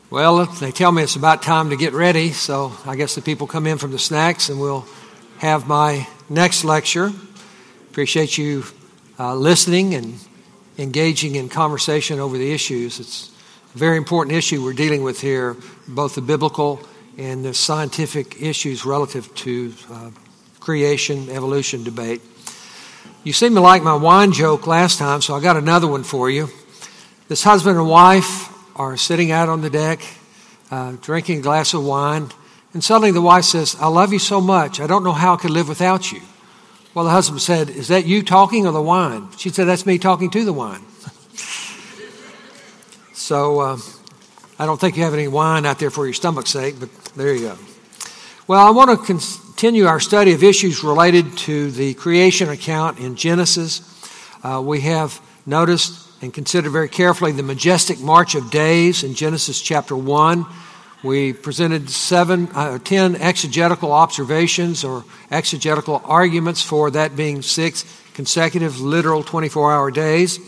Well, they tell me it's about time to get ready, so I guess the people come in from the snacks and we'll have my next lecture. Appreciate you listening and engaging in conversation over the issues. It's a very important issue we're dealing with here, both the biblical and the scientific issues relative to creation, evolution debate. You seemed to like my wine joke last time, so I got another one for you. This husband and wife are sitting out on the deck, drinking a glass of wine, and suddenly the wife says, "I love you so much, I don't know how I could live without you." Well, the husband said, "Is that you talking or the wine?" She said, "That's me talking to the wine." So I don't think you have any wine out there for your stomach's sake, but there you go. Well, I want to continue our study of issues related to the creation account in Genesis. We have noticed and consider very carefully the majestic march of days in Genesis chapter 1. We presented 10 exegetical observations or exegetical arguments for that being 6 consecutive literal 24-hour days. In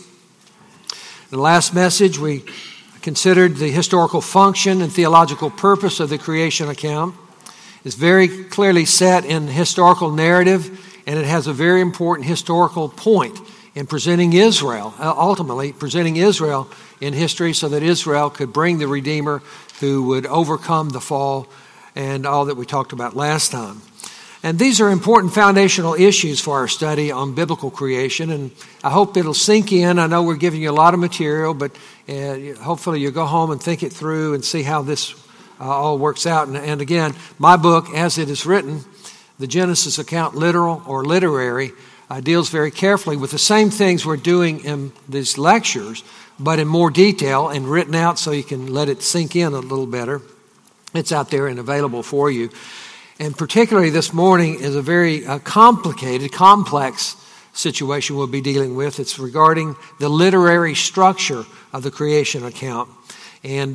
the last message, we considered the historical function and theological purpose of the creation account. It's very clearly set in historical narrative, and it has a very important historical point in presenting Israel, ultimately presenting Israel in history so that Israel could bring the Redeemer who would overcome the fall and all that we talked about last time. And these are important foundational issues for our study on biblical creation, and I hope it'll sink in. I know we're giving you a lot of material, but hopefully you'll go home and think it through and see how this all works out. And again, my book, as it is written, the Genesis account, literal or literary, deals very carefully with the same things we're doing in these lectures, but in more detail and written out so you can let it sink in a little better. It's out there and available for you. And particularly this morning is a very complicated, complex situation we'll be dealing with. It's regarding the literary structure of the creation account. And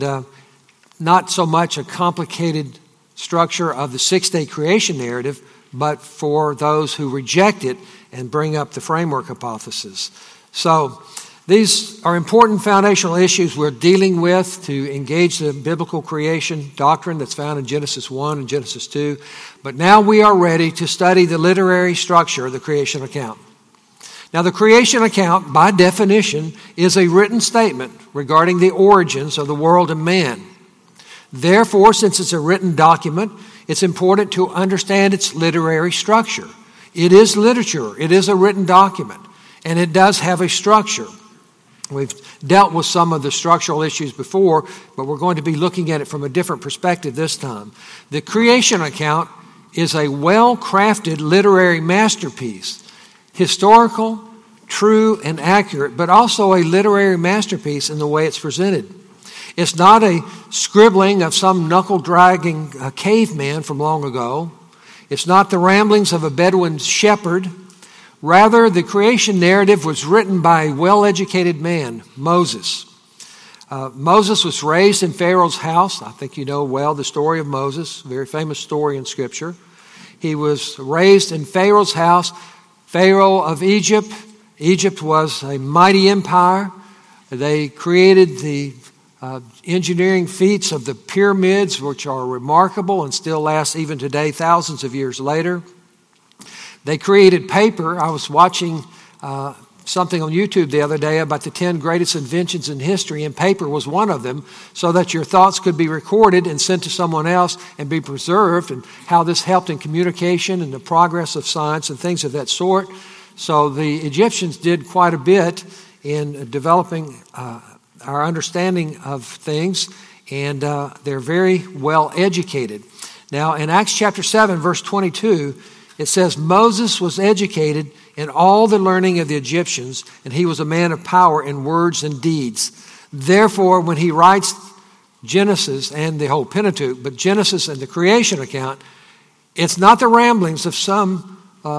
not so much a complicated structure of the 6-day creation narrative, but for those who reject it and bring up the framework hypothesis. So these are important foundational issues we're dealing with to engage the biblical creation doctrine that's found in Genesis 1 and Genesis 2. But now we are ready to study the literary structure of the creation account. Now, the creation account, by definition, is a written statement regarding the origins of the world and man. Therefore, since it's a written document, it's important to understand its literary structure. It is literature. It is a written document, and it does have a structure. We've dealt with some of the structural issues before, but we're going to be looking at it from a different perspective this time. The creation account is a well-crafted literary masterpiece, historical, true, and accurate, but also a literary masterpiece in the way it's presented. It's not a scribbling of some knuckle-dragging caveman from long ago. It's not the ramblings of a Bedouin shepherd. Rather, the creation narrative was written by a well-educated man, Moses. Moses was raised in Pharaoh's house. I think you know well the story of Moses, a very famous story in Scripture. He was raised in Pharaoh's house, Pharaoh of Egypt. Egypt was a mighty empire. They created the engineering feats of the pyramids, which are remarkable and still last even today, thousands of years later. They created paper. I was watching something on YouTube the other day about the 10 greatest inventions in history, and paper was one of them, so that your thoughts could be recorded and sent to someone else and be preserved, and how this helped in communication and the progress of science and things of that sort. So the Egyptians did quite a bit in developing our understanding of things, and they're very well educated. Now, in Acts chapter 7, verse 22, it says, Moses was educated in all the learning of the Egyptians, and he was a man of power in words and deeds. Therefore, when he writes Genesis and the whole Pentateuch, but Genesis and the creation account, it's not the ramblings of some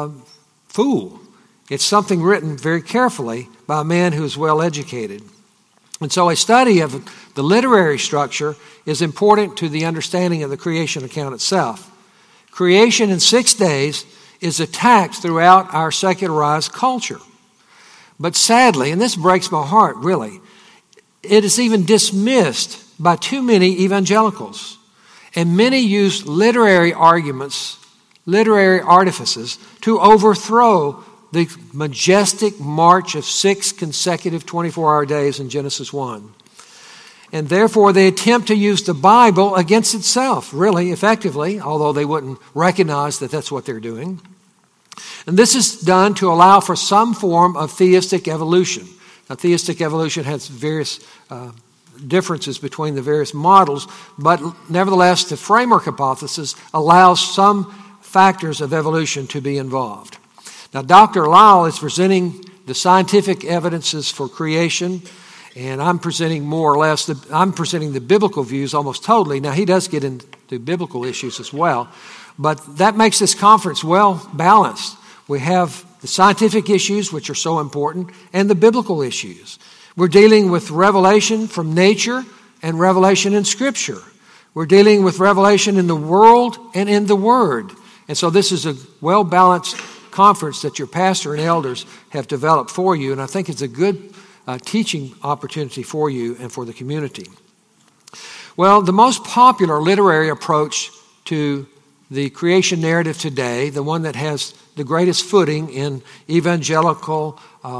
fool. It's something written very carefully by a man who is well educated. And so a study of the literary structure is important to the understanding of the creation account itself. Creation in 6 days is attacked throughout our secularized culture. But sadly, and this breaks my heart really, it is even dismissed by too many evangelicals, and many use literary arguments, literary artifices to overthrow the majestic march of 6 consecutive 24-hour days in Genesis 1. And therefore, they attempt to use the Bible against itself, really effectively, although they wouldn't recognize that that's what they're doing. And this is done to allow for some form of theistic evolution. Now, theistic evolution has various differences between the various models, but nevertheless, the framework hypothesis allows some factors of evolution to be involved. Now, Dr. Lisle is presenting the scientific evidences for creation, and I'm presenting more or less, I'm presenting the biblical views almost totally. Now, he does get into biblical issues as well, but that makes this conference well balanced. We have the scientific issues, which are so important, and the biblical issues. We're dealing with revelation from nature and revelation in Scripture. We're dealing with revelation in the world and in the Word. And so this is a well-balanced conference that your pastor and elders have developed for you, and I think it's a good teaching opportunity for you and for the community. Well, the most popular literary approach to the creation narrative today, the one that has the greatest footing in evangelical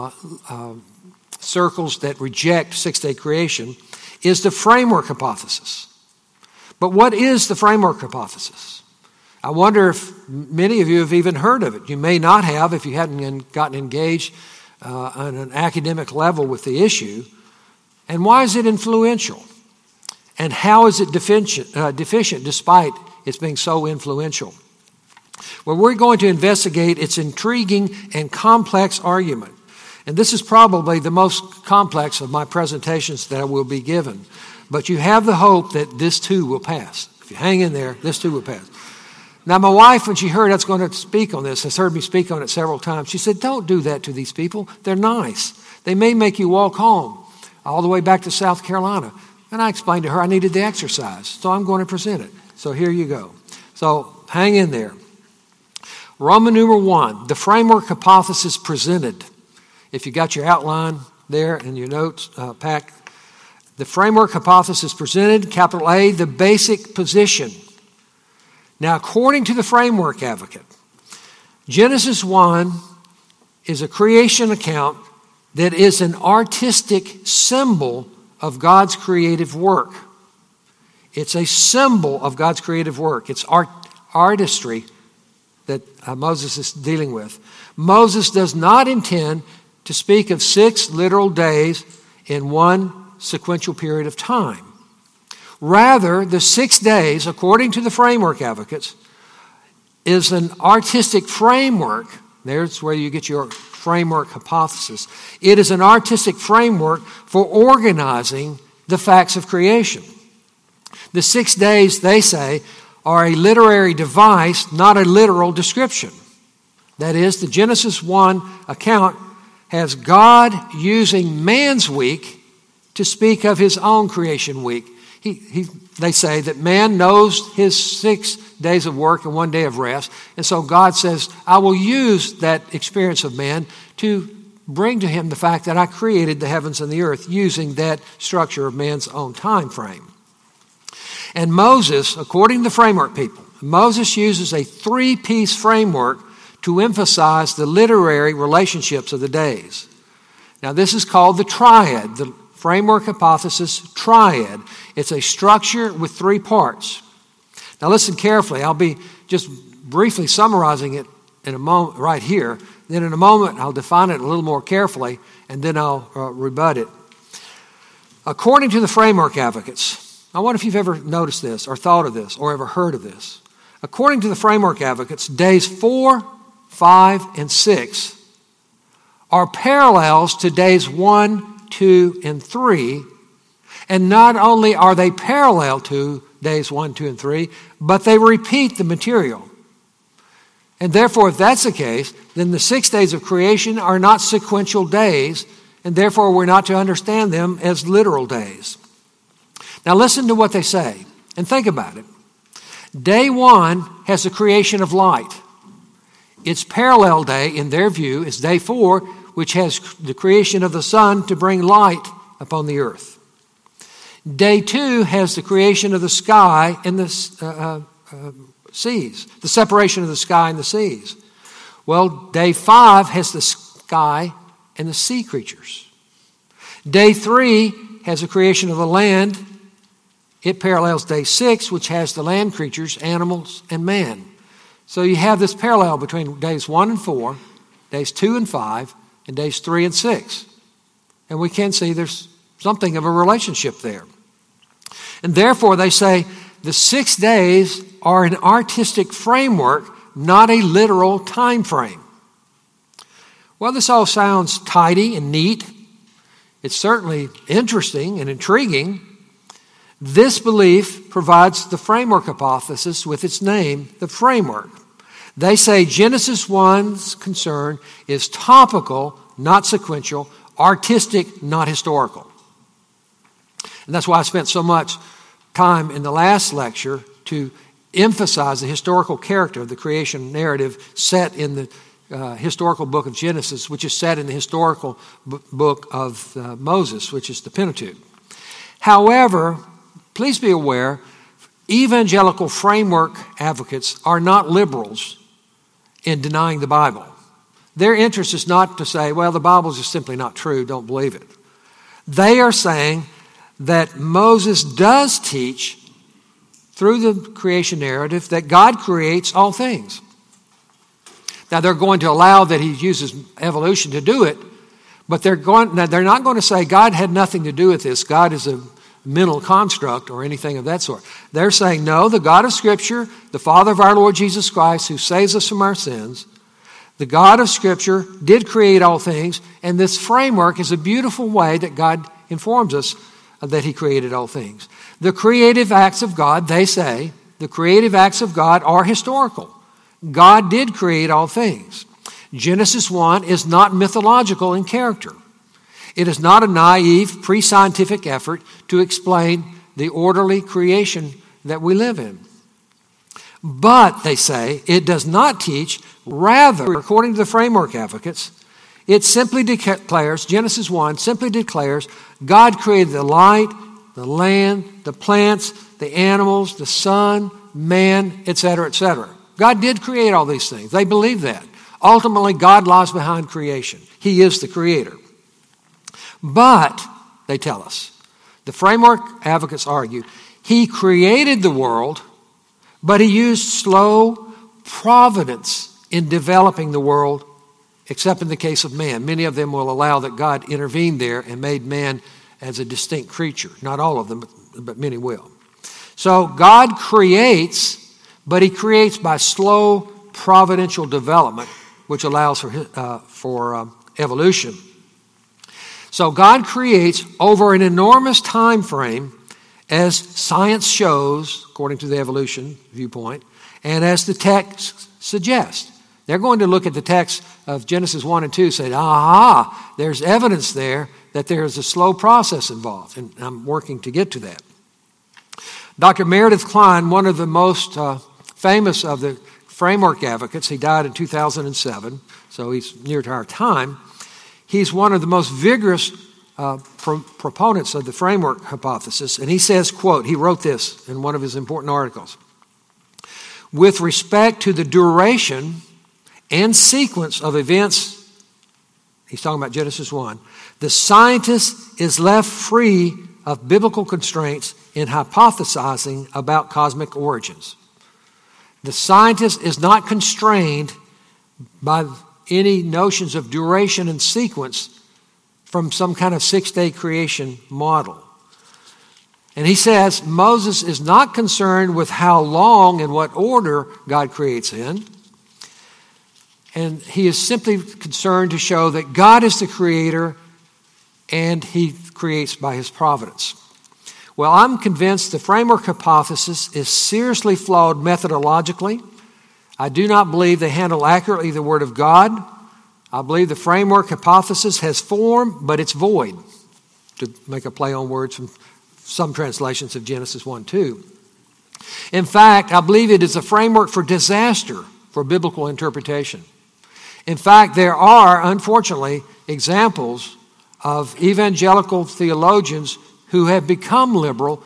circles that reject six-day creation, is the framework hypothesis. But what is the framework hypothesis? I wonder if many of you have even heard of it. You may not have if you hadn't gotten engaged on an academic level with the issue. And why is it influential? And how is it deficient despite its being so influential? Well, we're going to investigate its intriguing and complex argument. And this is probably the most complex of my presentations that I will be given. But you have the hope that this too will pass. If you hang in there, this too will pass. Now, my wife, when she heard I was going to speak on this, has heard me speak on it several times. She said, don't do that to these people. They're nice. They may make you walk home all the way back to South Carolina. And I explained to her I needed the exercise, so I'm going to present it. So here you go. So hang in there. Roman numeral 1, the framework hypothesis presented. If you got your outline there in your notes pack, the framework hypothesis presented, capital A, the basic position. Now, according to the framework advocate, Genesis 1 is a creation account that is an artistic symbol of God's creative work. It's a symbol of God's creative work. It's artistry that Moses is dealing with. Moses does not intend to speak of 6 literal days in one sequential period of time. Rather, the 6 days, according to the framework advocates, is an artistic framework. There's where you get your framework hypothesis. It is an artistic framework for organizing the facts of creation. The 6 days, they say, are a literary device, not a literal description. That is, the Genesis 1 account has God using man's week to speak of his own creation week. They say that man knows his 6 days of work and 1 day of rest. And so God says, I will use that experience of man to bring to him the fact that I created the heavens and the earth using that structure of man's own time frame. And Moses, according to the framework people, Moses uses a 3-piece framework to emphasize the literary relationships of the days. Now, this is called the triad, the framework hypothesis triad. It's a structure with 3 parts. Now listen carefully. I'll be just briefly summarizing it in a moment right here. Then in a moment I'll define it a little more carefully, and then I'll rebut it. According to the framework advocates, I wonder if you've ever noticed this or thought of this or ever heard of this. According to the framework advocates, days 4, 5, and 6 are parallels to days 1, 2, and 3. And not only are they parallel to days 1, 2, and 3, but they repeat the material. And therefore, if that's the case, then the 6 days of creation are not sequential days, and therefore we're not to understand them as literal days. Now listen to what they say, and think about it. Day 1 has the creation of light. Its parallel day, in their view, is day 4, which has the creation of the sun to bring light upon the earth. Day 2 has the creation of the sky and the seas, the separation of the sky and the seas. Well, day 5 has the sky and the sea creatures. Day 3 has the creation of the land. It parallels day 6, which has the land creatures, animals, and man. So you have this parallel between days 1 and 4, days 2 and 5, and days 3 and 6. And we can see there's something of a relationship there. And therefore, they say the 6 days are an artistic framework, not a literal time frame. Well, this all sounds tidy and neat. It's certainly interesting and intriguing. This belief provides the framework hypothesis with its name, the framework. They say Genesis 1's concern is topical, not sequential, artistic, not historical. And that's why I spent so much time in the last lecture to emphasize the historical character of the creation narrative set in the historical book of Genesis, which is set in the historical book of Moses, which is the Pentateuch. However, please be aware, evangelical framework advocates are not liberals in denying the Bible. Their interest is not to say, well, the Bible is just simply not true, don't believe it. They are saying that Moses does teach through the creation narrative that God creates all things. Now, they're going to allow that he uses evolution to do it, but they're not going to say God had nothing to do with this. God is a mental construct or anything of that sort. They're saying, no, the God of Scripture, the Father of our Lord Jesus Christ, who saves us from our sins, the God of Scripture did create all things, and this framework is a beautiful way that God informs us that he created all things. The creative acts of God, they say, the creative acts of God are historical. God did create all things. Genesis 1 is not mythological in character. It is not a naive, pre-scientific effort to explain the orderly creation that we live in. But, they say, it does not teach, rather, according to the framework advocates, it simply declares, Genesis 1 simply declares, God created the light, the land, the plants, the animals, the sun, man, etc., etc. God did create all these things. They believe that. Ultimately, God lies behind creation. He is the creator. But, they tell us, the framework advocates argue, he created the world, but he used slow providence in developing the world, except in the case of man. Many of them will allow that God intervened there and made man as a distinct creature. Not all of them, but many will. So God creates, but he creates by slow providential development, which allows for evolution. So God creates over an enormous time frame, as science shows, according to the evolution viewpoint, and as the text suggests. They're going to look at the text of Genesis 1 and 2 and say, aha, there's evidence there that there is a slow process involved. And I'm working to get to that. Dr. Meredith Kline, one of the most famous of the framework advocates, he died in 2007, so he's near to our time. He's one of the most vigorous proponents of the framework hypothesis. And he says, quote, he wrote this in one of his important articles. With respect to the duration and sequence of events, he's talking about Genesis 1, the scientist is left free of biblical constraints in hypothesizing about cosmic origins. The scientist is not constrained by any notions of duration and sequence from some kind of 6-day creation model. And he says Moses is not concerned with how long and what order God creates in. And he is simply concerned to show that God is the creator and he creates by his providence. Well, I'm convinced the framework hypothesis is seriously flawed methodologically. I do not believe they handle accurately the Word of God. I believe the framework hypothesis has form, but it's void, to make a play on words from some translations of Genesis 1:2. In fact, I believe it is a framework for disaster for biblical interpretation. In fact, there are, unfortunately, examples of evangelical theologians who have become liberal,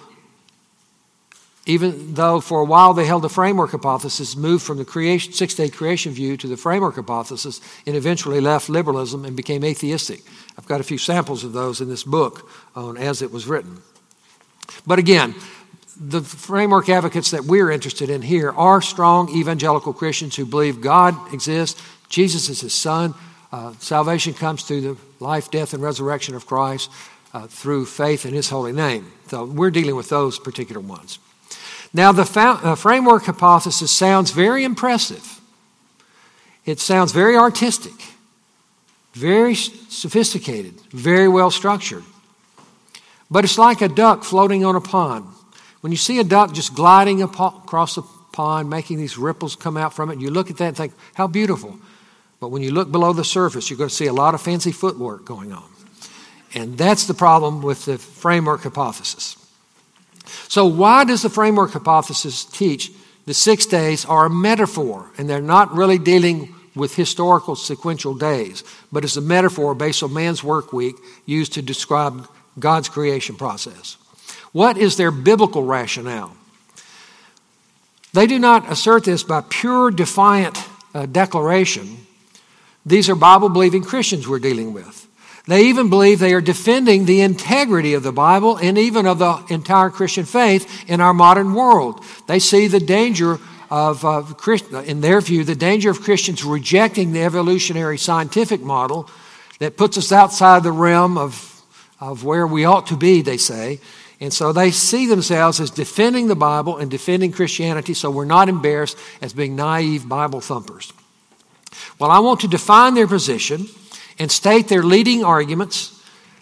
even though for a while they held the framework hypothesis, moved from the six-day creation view to the framework hypothesis, and eventually left liberalism and became atheistic. I've got a few samples of those in this book on As It Was Written. But again, the framework advocates that we're interested in here are strong evangelical Christians who believe God exists, Jesus is his son, salvation comes through the life, death, and resurrection of Christ through faith in his holy name. So we're dealing with those particular ones. Now, the framework hypothesis sounds very impressive. It sounds very artistic, very sophisticated, very well structured. But it's like a duck floating on a pond. When you see a duck just gliding across the pond, making these ripples come out from it, you look at that and think, how beautiful. But when you look below the surface, you're going to see a lot of fancy footwork going on. And that's the problem with the framework hypothesis. So why does the framework hypothesis teach the 6 days are a metaphor, and they're not really dealing with historical sequential days, but it's a metaphor based on man's work week used to describe God's creation process? What is their biblical rationale? They do not assert this by pure defiant declaration. These are Bible-believing Christians we're dealing with. They even believe they are defending the integrity of the Bible and even of the entire Christian faith in our modern world. They see the danger of, in their view, the danger of Christians rejecting the evolutionary scientific model that puts us outside the realm of where we ought to be, they say. And so they see themselves as defending the Bible and defending Christianity, so we're not embarrassed as being naive Bible thumpers. Well, I want to define their position and state their leading arguments,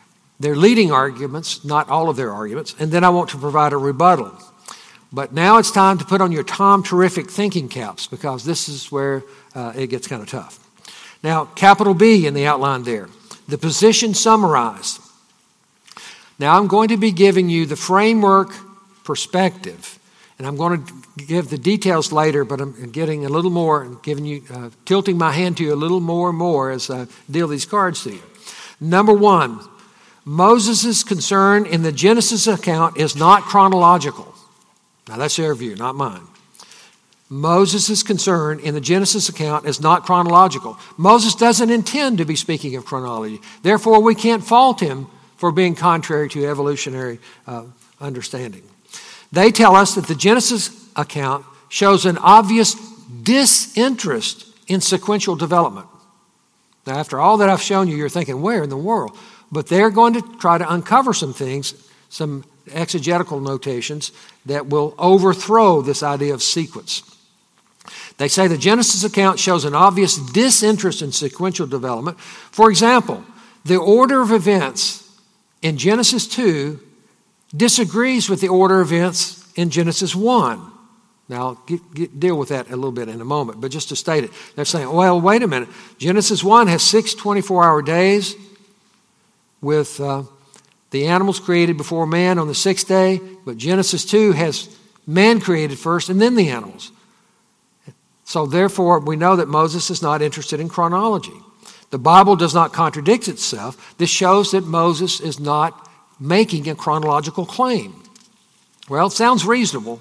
not all of their arguments, and then I want to provide a rebuttal. But now it's time to put on your Tom Terrific thinking caps, because this is where it gets kind of tough. Now, capital B in the outline there, the position summarized. Now I'm going to be giving you the framework perspective, and I'm going to give the details later, but I'm getting a little more, giving you, tilting my hand to you a little more and more as I deal these cards to you. Number one, Moses' concern in the Genesis account is not chronological. Now that's their view, not mine. Moses' concern in the Genesis account is not chronological. Moses doesn't intend to be speaking of chronology. Therefore, we can't fault him for being contrary to evolutionary understanding. They tell us that the Genesis account shows an obvious disinterest in sequential development. Now, after all that I've shown you, you're thinking, where in the world? But they're going to try to uncover some things, some exegetical notations that will overthrow this idea of sequence. They say the Genesis account shows an obvious disinterest in sequential development. For example, the order of events in Genesis 2 disagrees with the order of events in Genesis 1. Now, I'll deal with that a little bit in a moment, but just to state it, they're saying, well, wait a minute. Genesis 1 has 6 24-hour days with the animals created before man on the 6th day, but Genesis 2 has man created first and then the animals. So therefore, we know that Moses is not interested in chronology. The Bible does not contradict itself. This shows that Moses is not making a chronological claim. Well, it sounds reasonable.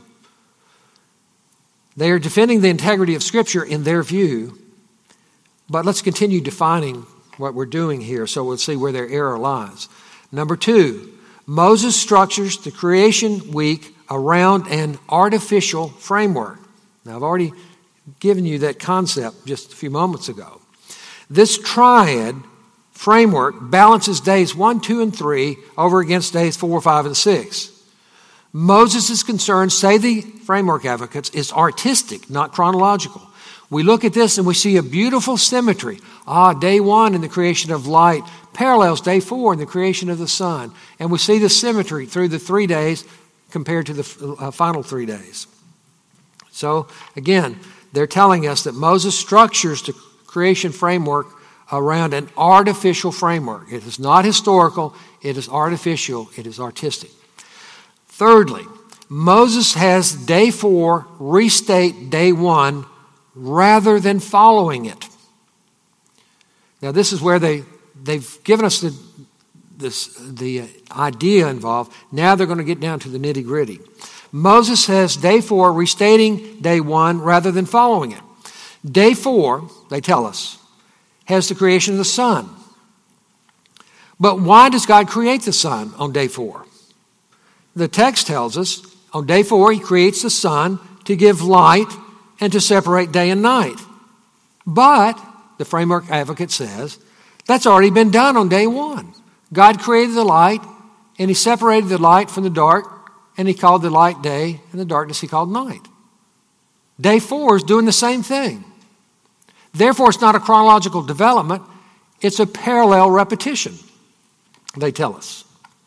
They are defending the integrity of Scripture in their view, but let's continue defining what we're doing here so we'll see where their error lies. Number 2, Moses structures the creation week around an artificial framework. Now, I've already given you that concept just a few moments ago. This triad framework balances days 1, 2, and 3 over against days 4, 5, and 6. Moses' concern, say the framework advocates, is artistic, not chronological. We look at this and we see a beautiful symmetry. Day 1 in the creation of light parallels day 4 in the creation of the sun. And we see the symmetry through the 3 days compared to the final 3 days. So, again, they're telling us that Moses structures the creation framework around an artificial framework. It is not historical, it is artificial, it is artistic. Thirdly, Moses has day 4 restate day 1 rather than following it. Now this is where they've given us the idea involved. Now they're going to get down to the nitty-gritty. Moses says day 4, restating day 1 rather than following it. Day 4, they tell us, has the creation of the sun. But why does God create the sun on day 4? The text tells us on day 4 he creates the sun to give light and to separate day and night. But, the Framework Advocate says, that's already been done on day 1. God created the light and he separated the light from the dark and he called the light day and the darkness he called night. Day 4 is doing the same thing. Therefore, it's not a chronological development, it's a parallel repetition, they tell us.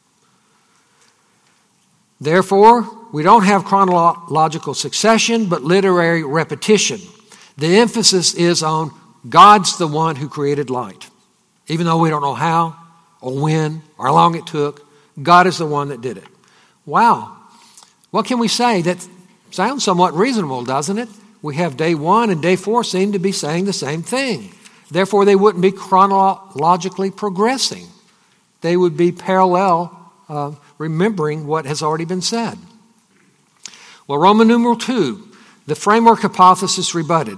Therefore, we don't have chronological succession, but literary repetition. The emphasis is on God's the one who created light. Even though we don't know how or when or how long it took, God is the one that did it. Wow. What can we say? That sounds somewhat reasonable, doesn't it? We have day 1 and day 4 seem to be saying the same thing. Therefore, they wouldn't be chronologically progressing. They would be parallel, remembering what has already been said. Well, Roman numeral 2, the framework hypothesis rebutted.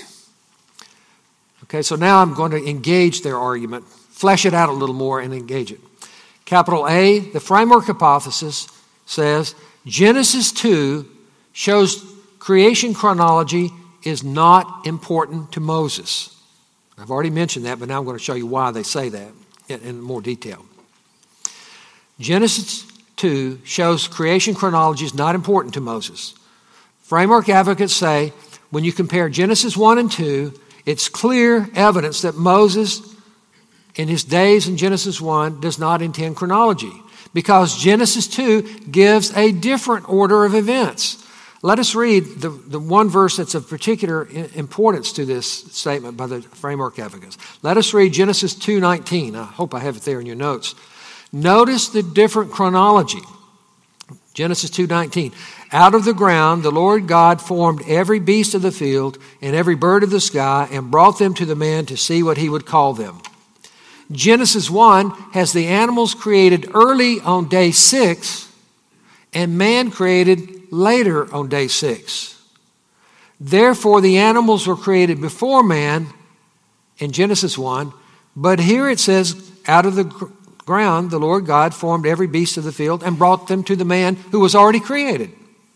Okay, so now I'm going to engage their argument, flesh it out a little more and engage it. Capital A, the framework hypothesis says Genesis 2 shows creation chronology is not important to Moses. I've already mentioned that, but now I'm going to show you why they say that in more detail. Genesis 2 shows creation chronology is not important to Moses. Framework advocates say when you compare Genesis 1 and 2, it's clear evidence that Moses, in his days in Genesis 1, does not intend chronology because Genesis 2 gives a different order of events. Let us read the one verse that's of particular importance to this statement by the framework advocates. Let us read Genesis 2:19. I hope I have it there in your notes. Notice the different chronology. Genesis 2:19. Out of the ground the Lord God formed every beast of the field and every bird of the sky and brought them to the man to see what he would call them. Genesis 1 has the animals created early on day 6 and man created later on day 6. Therefore, the animals were created before man in Genesis 1, but here it says, out of the ground, the Lord God formed every beast of the field and brought them to the man who was already created.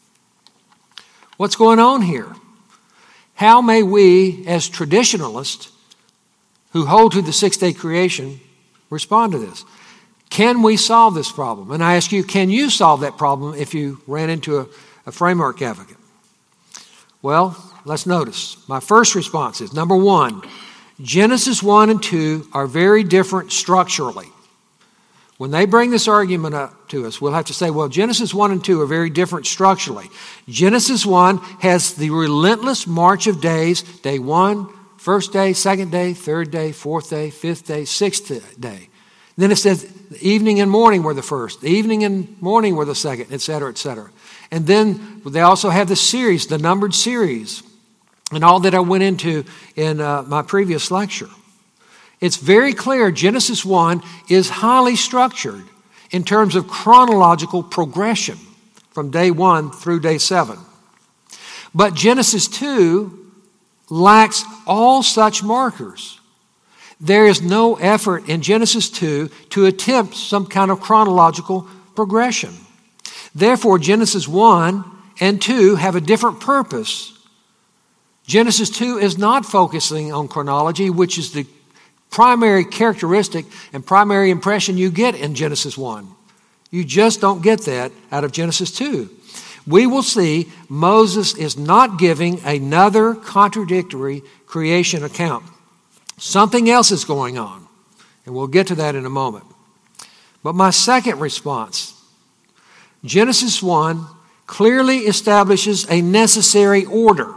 What's going on here? How may we, as traditionalists who hold to the 6-day creation, respond to this? Can we solve this problem? And I ask you, can you solve that problem if you ran into a framework advocate? Well, let's notice. My first response is, number 1, Genesis 1 and 2 are very different structurally. When they bring this argument up to us, we'll have to say, well, Genesis 1 and 2 are very different structurally. Genesis 1 has the relentless march of days, day 1, first day, second day, third day, fourth day, fifth day, sixth day. Then it says the evening and morning were the first, the evening and morning were the second, etc., etc. And then they also have the series, the numbered series, and all that I went into in my previous lecture. It's very clear Genesis 1 is highly structured in terms of chronological progression from day 1 through day 7. But Genesis 2 lacks all such markers. There is no effort in Genesis 2 to attempt some kind of chronological progression. Therefore, Genesis 1 and 2 have a different purpose. Genesis 2 is not focusing on chronology, which is the primary characteristic and primary impression you get in Genesis 1. You just don't get that out of Genesis 2. We will see Moses is not giving another contradictory creation account. Something else is going on, and we'll get to that in a moment. But my second response, Genesis 1 clearly establishes a necessary order.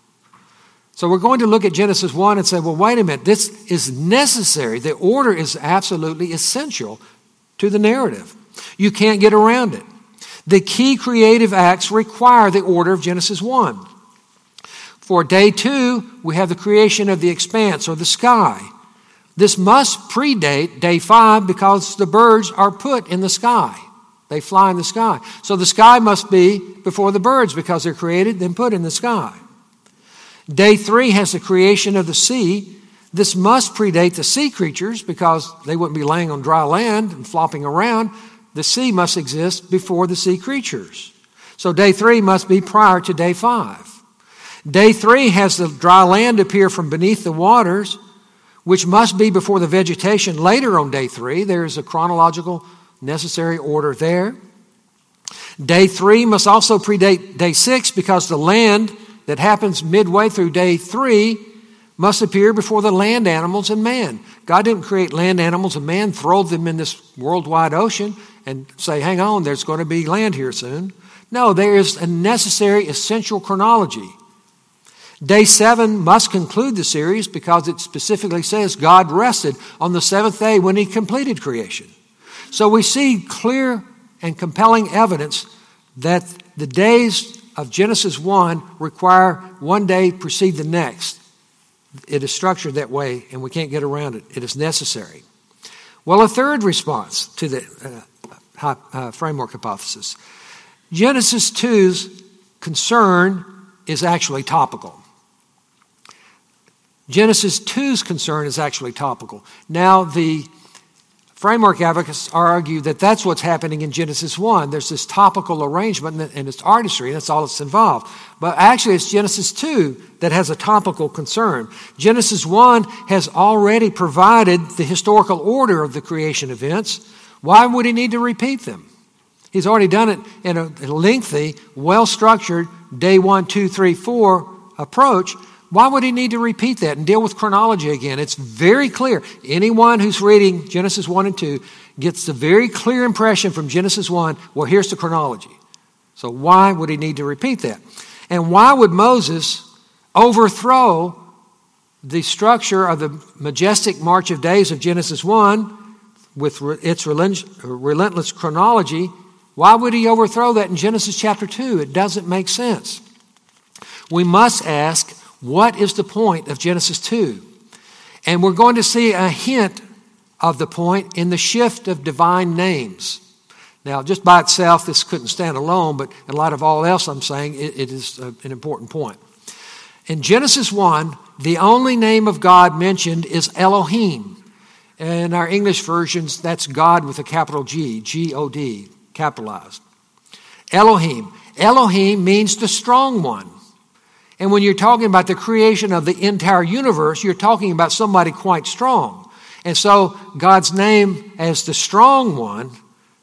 So we're going to look at Genesis 1 and say, well, wait a minute, this is necessary. The order is absolutely essential to the narrative. You can't get around it. The key creative acts require the order of Genesis 1. For day 2, we have the creation of the expanse or the sky. This must predate day 5 because the birds are put in the sky. They fly in the sky. So the sky must be before the birds because they're created, then put in the sky. Day 3 has the creation of the sea. This must predate the sea creatures because they wouldn't be laying on dry land and flopping around. The sea must exist before the sea creatures. So day 3 must be prior to day 5. Day 3 has the dry land appear from beneath the waters, which must be before the vegetation later on day 3. There is a chronological necessary order there. Day 3 must also predate day 6 because the land that happens midway through day 3 must appear before the land animals and man. God didn't create land animals and man, throw them in this worldwide ocean and say, hang on, there's going to be land here soon. No, there is a necessary essential chronology. Day 7 must conclude the series because it specifically says God rested on the 7th day when he completed creation. So we see clear and compelling evidence that the days of Genesis 1 require one day precede the next. It is structured that way and we can't get around it. It is necessary. Well, a third response to the framework hypothesis. Genesis 2's concern is actually topical. Genesis 2's concern is actually topical. Now, the framework advocates argue that that's what's happening in Genesis 1. There's this topical arrangement and it's artistry, and that's all that's involved. But actually, it's Genesis 2 that has a topical concern. Genesis 1 has already provided the historical order of the creation events. Why would he need to repeat them? He's already done it in a lengthy, well-structured day 1, 2, 3, 4 approach. Why would he need to repeat that and deal with chronology again? It's very clear. Anyone who's reading Genesis 1 and 2 gets the very clear impression from Genesis 1, well, here's the chronology. So why would he need to repeat that? And why would Moses overthrow the structure of the majestic march of days of Genesis 1 with its relentless chronology? Why would he overthrow that in Genesis chapter 2? It doesn't make sense. We must ask, what is the point of Genesis 2? And we're going to see a hint of the point in the shift of divine names. Now, just by itself, this couldn't stand alone, but in light of all else I'm saying, it is an important point. In Genesis 1, the only name of God mentioned is Elohim. In our English versions, that's God with a capital G, G-O-D, capitalized. Elohim. Elohim means the strong one. And when you're talking about the creation of the entire universe, you're talking about somebody quite strong. And so God's name as the strong one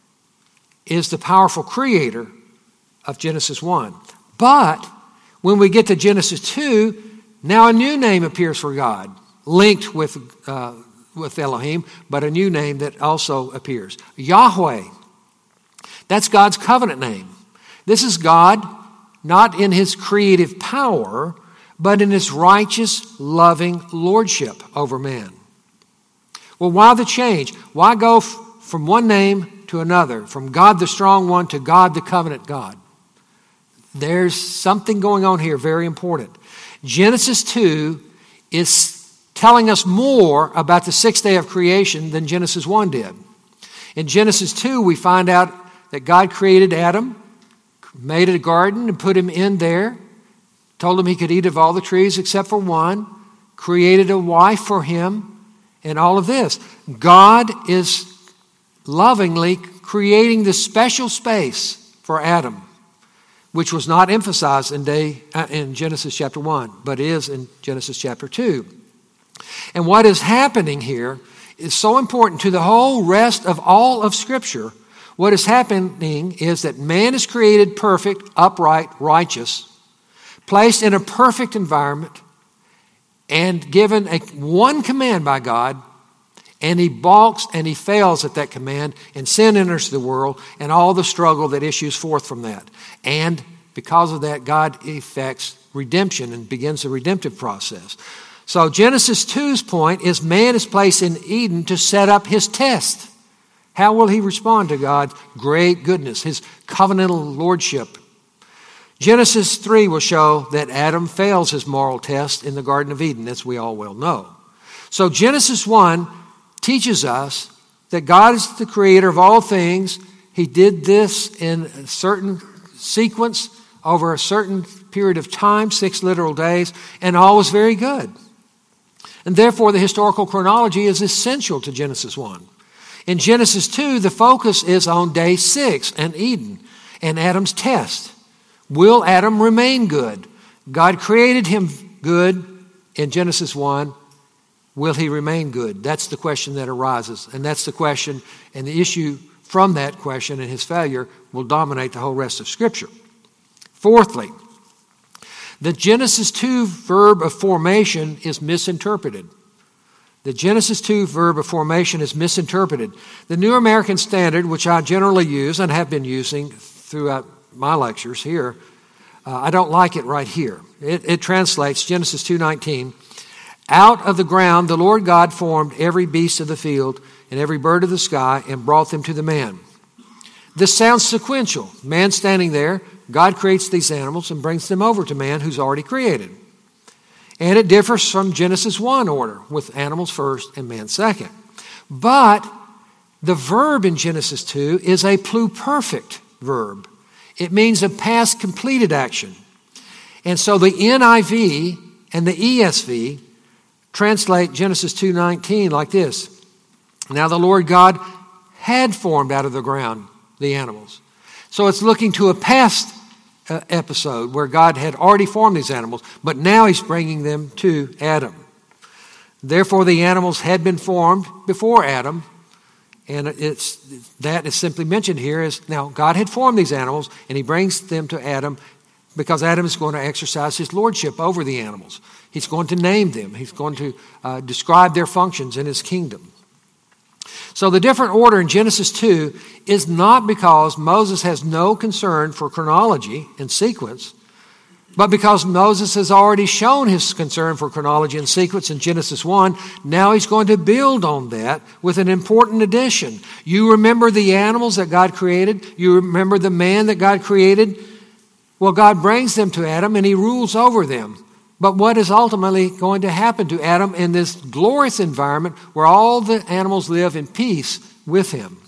is the powerful creator of Genesis 1. But when we get to Genesis 2, now a new name appears for God, linked with Elohim, but a new name that also appears. Yahweh. That's God's covenant name. This is God not in his creative power, but in his righteous, loving lordship over man. Well, why the change? Why go from one name to another, from God the strong one to God the covenant God? There's something going on here very important. Genesis 2 is telling us more about the sixth day of creation than Genesis 1 did. In Genesis 2, we find out that God created Adam, made a garden and put him in there, told him he could eat of all the trees except for one, created a wife for him, and all of this. God is lovingly creating this special space for Adam, which was not emphasized in Genesis chapter 1, but is in Genesis chapter 2. And what is happening here is so important to the whole rest of all of Scripture. What is happening is that man is created perfect, upright, righteous, placed in a perfect environment, and given one command by God, and he balks and he fails at that command, and sin enters the world, and all the struggle that issues forth from that. And because of that, God effects redemption and begins the redemptive process. So Genesis 2's point is man is placed in Eden to set up his test. How will he respond to God's great goodness, his covenantal lordship? Genesis 3 will show that Adam fails his moral test in the Garden of Eden, as we all well know. So Genesis 1 teaches us that God is the creator of all things. He did this in a certain sequence over a certain period of time, 6 literal days, and all was very good. And therefore, the historical chronology is essential to Genesis 1. In Genesis 2, the focus is on day 6 and Eden and Adam's test. Will Adam remain good? God created him good in Genesis 1. Will he remain good? That's the question that arises. And that's the question, and the issue from that question and his failure will dominate the whole rest of Scripture. Fourthly, the Genesis 2 verb of formation is misinterpreted. The Genesis 2 verb of formation is misinterpreted. The New American Standard, which I generally use and have been using throughout my lectures here, I don't like it right here. It translates Genesis 2:19, out of the ground the Lord God formed every beast of the field and every bird of the sky and brought them to the man. This sounds sequential. Man standing there, God creates these animals and brings them over to man who's already created. And it differs from Genesis 1 order, with animals first and man second. But the verb in Genesis 2 is a pluperfect verb. It means a past completed action. And so the NIV and the ESV translate Genesis 2:19 like this. Now the Lord God had formed out of the ground the animals. So it's looking to a past episode where God had already formed these animals, but now he's bringing them to Adam. Therefore, the animals had been formed before Adam, and that is simply mentioned here as now God had formed these animals, and he brings them to Adam because Adam is going to exercise his lordship over the animals. He's going to name them. He's going to describe their functions in his kingdom. So the different order in Genesis 2 is not because Moses has no concern for chronology and sequence, but because Moses has already shown his concern for chronology and sequence in Genesis 1. Now he's going to build on that with an important addition. You remember the animals that God created? You remember the man that God created? Well, God brings them to Adam and he rules over them. But what is ultimately going to happen to Adam in this glorious environment where all the animals live in peace with him?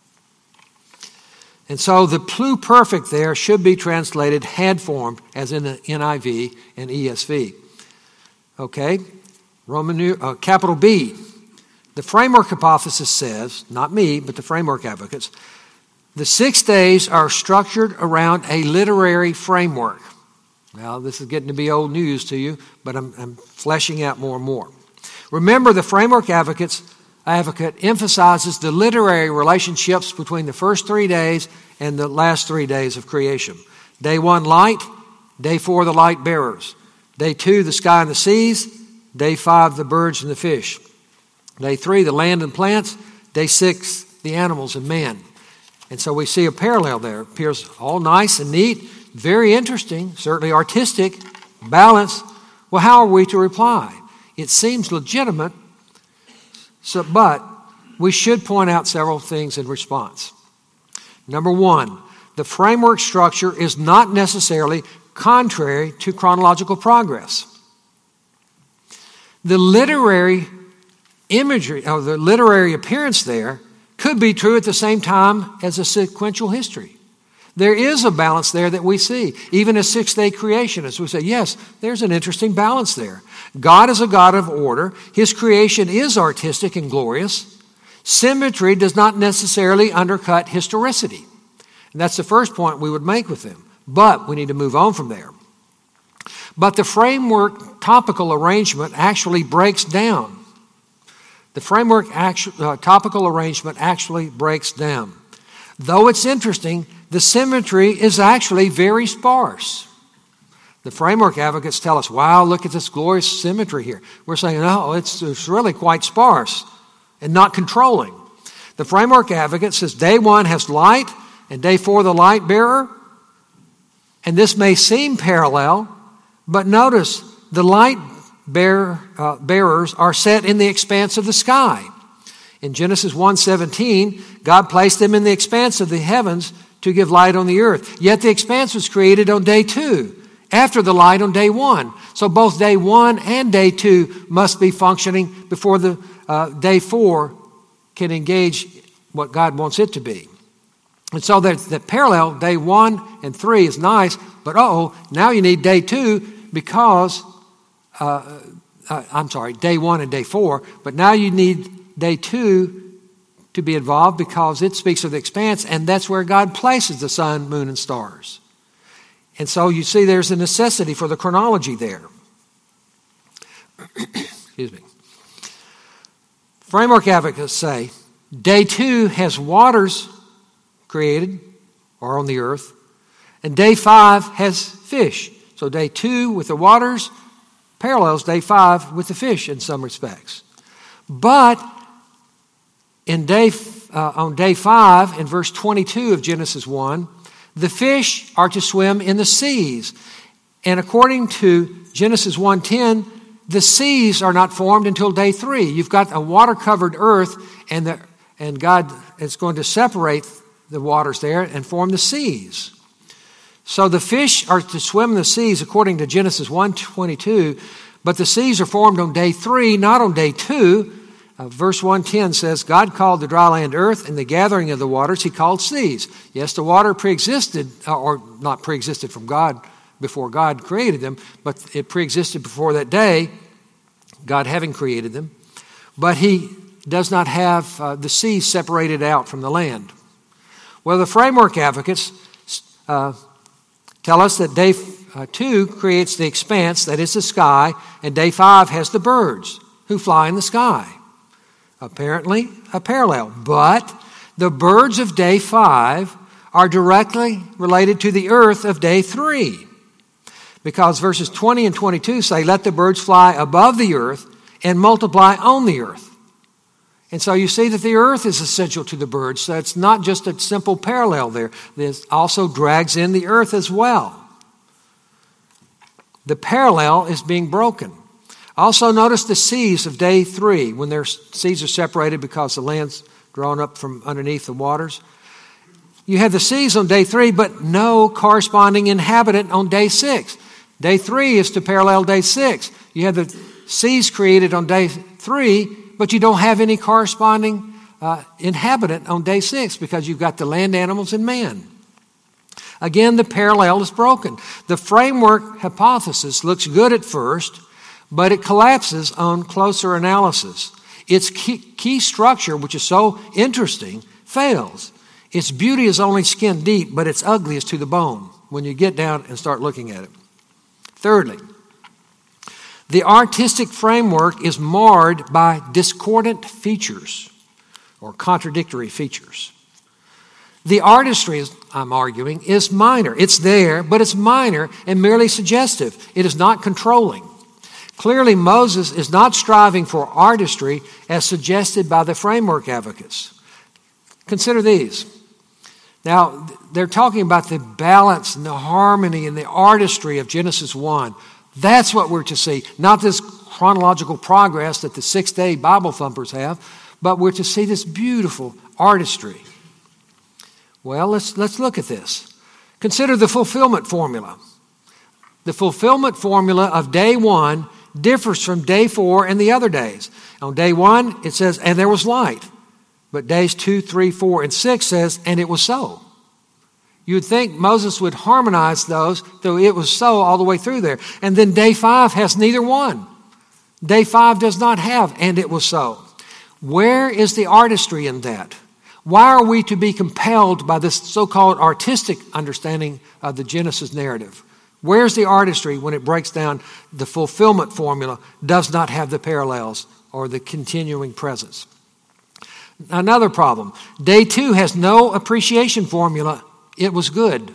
And so the pluperfect there should be translated had formed, as in the NIV and ESV. Okay, capital B. The framework hypothesis says, not me, but the framework advocates, the 6 days are structured around a literary framework. Well, this is getting to be old news to you, but I'm fleshing out more and more. Remember, the framework advocate emphasizes the literary relationships between the first 3 days and the last 3 days of creation. Day 1, light. Day 4, the light bearers. Day 2, the sky and the seas. Day 5, the birds and the fish. Day 3, the land and plants. Day 6, the animals and man. And so we see a parallel there. It appears all nice and neat. Very interesting, certainly artistic, balanced. Well, how are we to reply? It seems legitimate, but we should point out several things in response. Number 1, the framework structure is not necessarily contrary to chronological progress. The literary imagery, or the literary appearance there, could be true at the same time as a sequential history. There is a balance there that we see. Even as 6-day creationists, we say, yes, there's an interesting balance there. God is a God of order. His creation is artistic and glorious. Symmetry does not necessarily undercut historicity. And that's the first point we would make with them. But we need to move on from there. But the framework topical arrangement actually breaks down. The framework topical arrangement actually breaks down. Though it's interesting, the symmetry is actually very sparse. The framework advocates tell us, wow, look at this glorious symmetry here. We're saying, no, it's really quite sparse and not controlling. The framework advocate says day 1 has light and day 4 the light bearer. And this may seem parallel, but notice the light bearers are set in the expanse of the sky. In Genesis 1:17, God placed them in the expanse of the heavens to give light on the earth. Yet the expanse was created on day 2, after the light on day 1. So both day 1 and day 2 must be functioning before the day 4 can engage what God wants it to be. And so that parallel, day 1 and 3 is nice, but now you need day 2 because, day 1 and day 4, but now you need day 2 to be involved because it speaks of the expanse, and that's where God places the sun, moon, and stars. And so you see there's a necessity for the chronology there. Excuse me. Framework advocates say day 2 has waters created or on the earth, and day 5 has fish. So day 2 with the waters parallels day 5 with the fish in some respects. But on day 5, in verse 22 of Genesis 1, the fish are to swim in the seas. And according to Genesis 1:10, the seas are not formed until day 3. You've got a water-covered earth, and God is going to separate the waters there and form the seas. So the fish are to swim in the seas according to Genesis 1:22, but the seas are formed on day 3, not on day 2. Verse 1:10 says, God called the dry land earth, and the gathering of the waters he called seas. Yes, the water preexisted, or not preexisted from God before God created them, but it preexisted before that day, God having created them. But he does not have the seas separated out from the land. Well, the framework advocates tell us that day 2 creates the expanse, that is the sky, and day 5 has the birds who fly in the sky. Apparently a parallel. But the birds of day 5 are directly related to the earth of day 3. Because verses 20 and 22 say, let the birds fly above the earth and multiply on the earth. And so you see that the earth is essential to the birds. So it's not just a simple parallel there. This also drags in the earth as well. The parallel is being broken. Also notice the seas of day 3, when their seas are separated because the land's drawn up from underneath the waters. You have the seas on day 3, but no corresponding inhabitant on day 6. Day 3 is to parallel day 6. You have the seas created on day 3, but you don't have any corresponding inhabitant on day 6 because you've got the land animals and man. Again, the parallel is broken. The framework hypothesis looks good at first, but it collapses on closer analysis. Its key structure, which is so interesting, fails. Its beauty is only skin deep, but its ugly is to the bone when you get down and start looking at it. Thirdly, the artistic framework is marred by discordant features or contradictory features. The artistry, I'm arguing, is minor. It's there, but it's minor and merely suggestive. It is not controlling. Clearly, Moses is not striving for artistry as suggested by the framework advocates. Consider these. Now, they're talking about the balance and the harmony and the artistry of Genesis 1. That's what we're to see, not this chronological progress that the six-day Bible thumpers have, but we're to see this beautiful artistry. Well, let's look at this. Consider the fulfillment formula. The fulfillment formula of day 1 differs from day 4 and the other days. On day 1, it says, and there was light. But days 2, 3, 4, and 6 says, and it was so. You'd think Moses would harmonize those, though it was so all the way through there. And then day 5 has neither one. Day 5 does not have, and it was so. Where is the artistry in that? Why are we to be compelled by this so-called artistic understanding of the Genesis narrative? Where's the artistry when it breaks down the fulfillment formula does not have the parallels or the continuing presence? Another problem. Day 2 has no appreciation formula. It was good.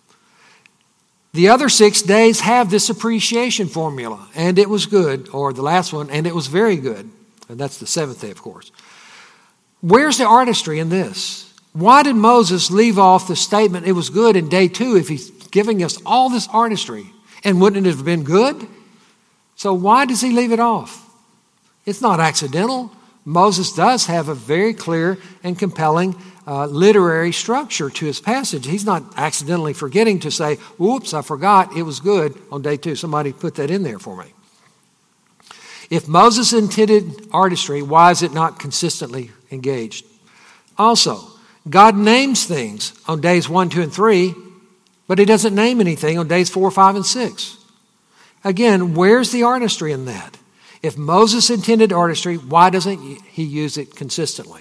The other 6 days have this appreciation formula, and it was good, or the last one, and it was very good. And that's the 7th day, of course. Where's the artistry in this? Why did Moses leave off the statement, it was good in day 2 if he's giving us all this artistry? And wouldn't it have been good? So why does he leave it off? It's not accidental. Moses does have a very clear and compelling literary structure to his passage. He's not accidentally forgetting to say, whoops, I forgot, it was good on day 2. Somebody put that in there for me. If Moses intended artistry, why is it not consistently engaged? Also, God names things on days 1, 2, and 3, but he doesn't name anything on days 4, 5, and 6. Again, where's the artistry in that? If Moses intended artistry, why doesn't he use it consistently?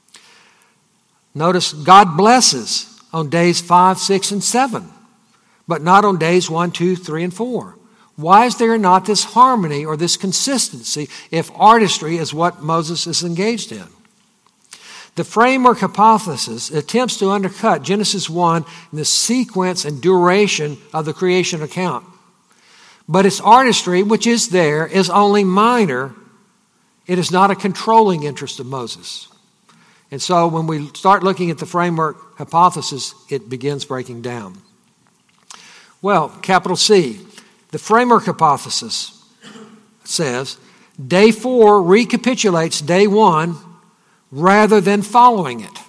Notice God blesses on days 5, 6, and 7, but not on days 1, 2, 3, and 4. Why is there not this harmony or this consistency if artistry is what Moses is engaged in? The framework hypothesis attempts to undercut Genesis 1 in the sequence and duration of the creation account. But its artistry, which is there, is only minor. It is not a controlling interest of Moses. And so when we start looking at the framework hypothesis, it begins breaking down. Well, capital C, the framework hypothesis says day 4 recapitulates day 1 rather than following it.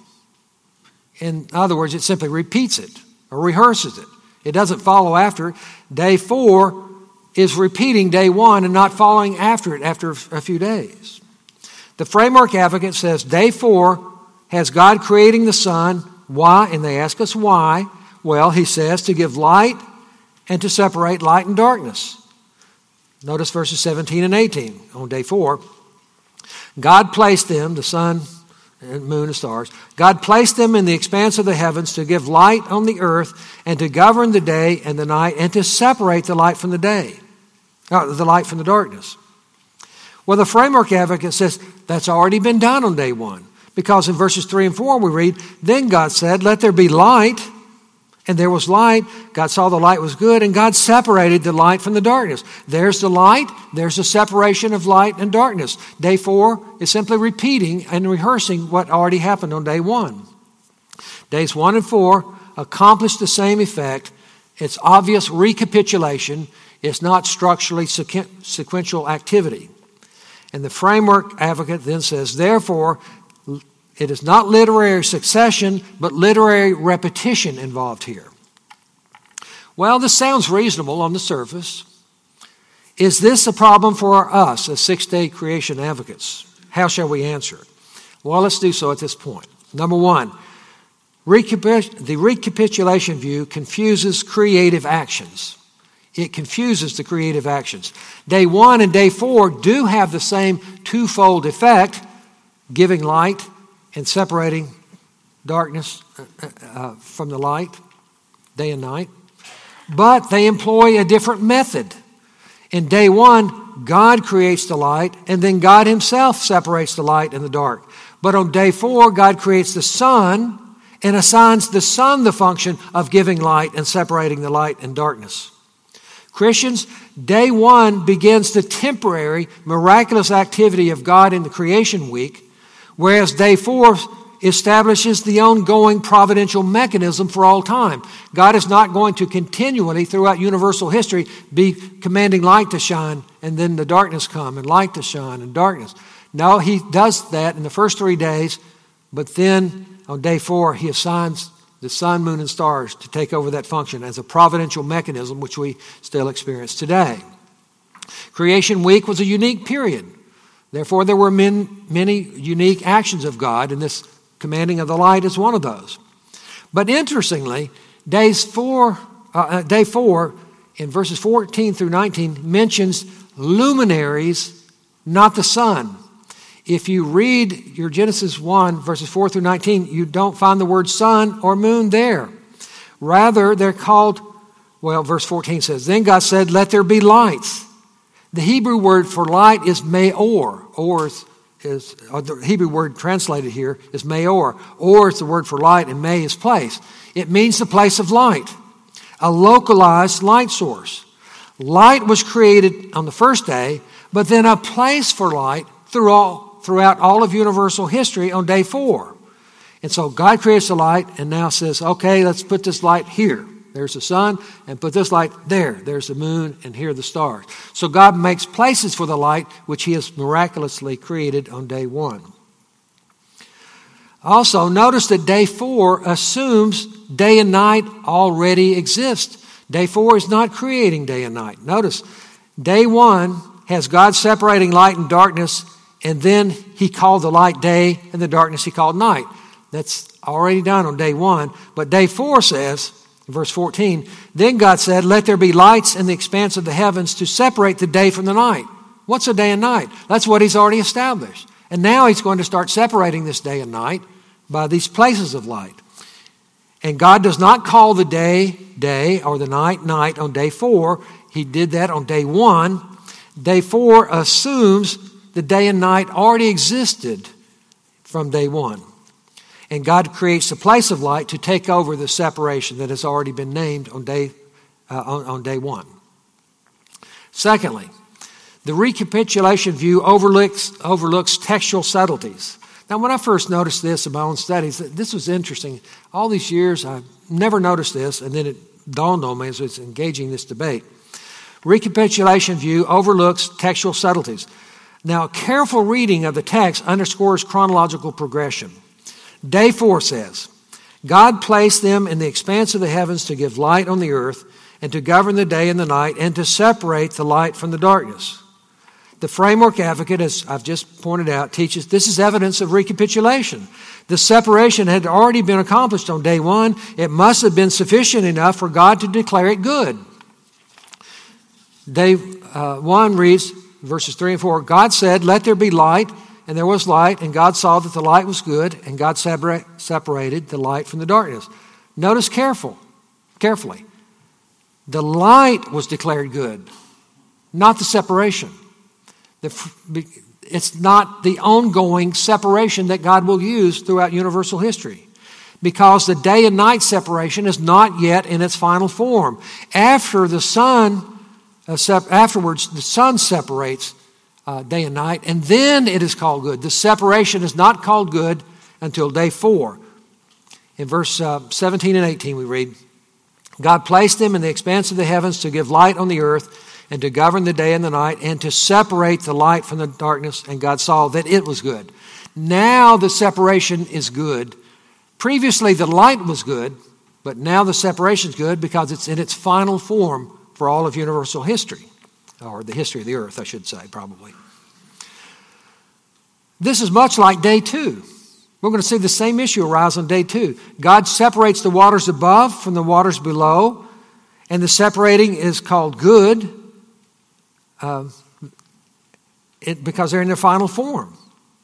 In other words, it simply repeats it or rehearses it. It doesn't follow after it. Day 4 is repeating day 1 and not following after it after a few days. The framework advocate says day 4 has God creating the sun. Why? And they ask us why. Well, he says to give light and to separate light and darkness. Notice verses 17 and 18 on day 4. God placed them, the sun and moon and stars, God placed them in the expanse of the heavens to give light on the earth and to govern the day and the night and to separate the light from the day, the light from the darkness. Well, the framework advocate says that's already been done on day 1. Because in verses 3 and 4 we read, then God said, let there be light. And there was light. God saw the light was good, and God separated the light from the darkness. There's the light. There's the separation of light and darkness. Day 4 is simply repeating and rehearsing what already happened on day 1. Days 1 and 4 accomplish the same effect. It's obvious recapitulation. It's not structurally sequential activity. And the framework advocate then says, therefore, it is not literary succession, but literary repetition involved here. Well, this sounds reasonable on the surface. Is this a problem for us as six-day creation advocates? How shall we answer it? Well, let's do so at this point. Number 1, the recapitulation view confuses creative actions. It confuses the creative actions. Day 1 and day 4 do have the same twofold effect, giving light and separating darkness from the light, day and night. But they employ a different method. In day 1, God creates the light, and then God himself separates the light and the dark. But on day 4, God creates the sun and assigns the sun the function of giving light and separating the light and darkness. Christians, day 1 begins the temporary, miraculous activity of God in the creation week, whereas day 4 establishes the ongoing providential mechanism for all time. God is not going to continually, throughout universal history, be commanding light to shine and then the darkness come and light to shine and darkness. No, he does that in the first 3 days, but then on day 4, he assigns the sun, moon, and stars to take over that function as a providential mechanism, which we still experience today. Creation week was a unique period. Therefore, there were many unique actions of God, and this commanding of the light is one of those. But interestingly, day 4 in verses 14 through 19 mentions luminaries, not the sun. If you read your Genesis 1, verses 4 through 19, you don't find the word sun or moon there. Rather, they're called, verse 14 says, then God said, let there be lights. The Hebrew word for light is meor. The Hebrew word translated here is meor. Or is the word for light, and me is place. It means the place of light, a localized light source. Light was created on the first day, but then a place for light throughout all of universal history on day 4. And so God creates the light and now says, okay, let's put this light here. there's the sun, and put this light there, there's the moon, and here are the stars. So God makes places for the light, which he has miraculously created on day 1. Also, notice that day 4 assumes day and night already exist. Day 4 is not creating day and night. Notice, day 1 has God separating light and darkness, and then he called the light day and the darkness he called night. That's already done on day 1. But day 4 says, in verse 14, then God said, let there be lights in the expanse of the heavens to separate the day from the night. What's a day and night? That's what he's already established. And now he's going to start separating this day and night by these places of light. And God does not call the day, day, or the night, night on day 4. He did that on day 1. Day 4 assumes the day and night already existed from day 1. And God creates a place of light to take over the separation that has already been named on day 1. Secondly, the recapitulation view overlooks textual subtleties. Now, when I first noticed this in my own studies, this was interesting. All these years, I've never noticed this, and then it dawned on me as I was engaging this debate. Recapitulation view overlooks textual subtleties. Now, careful reading of the text underscores chronological progression. Day 4 says, God placed them in the expanse of the heavens to give light on the earth and to govern the day and the night and to separate the light from the darkness. The Framework Advocate, as I've just pointed out, teaches this is evidence of recapitulation. The separation had already been accomplished on day 1. It must have been sufficient enough for God to declare it good. Day 1 reads, verses 3 and 4, God said, let there be light, and there was light, and God saw that the light was good, and God separated the light from the darkness. Notice carefully. The light was declared good, not the separation. It's not the ongoing separation that God will use throughout universal history, because the day and night separation is not yet in its final form. Afterwards, the sun separates day and night, and then it is called good. The separation is not called good until day 4. In verse 17 and 18 we read, God placed them in the expanse of the heavens to give light on the earth and to govern the day and the night and to separate the light from the darkness, and God saw that it was good. Now the separation is good. Previously the light was good, but now the separation is good because it's in its final form for all of universal history, or the history of the earth, I should say, probably. This is much like day 2. We're going to see the same issue arise on day 2. God separates the waters above from the waters below, and the separating is called good because they're in their final form.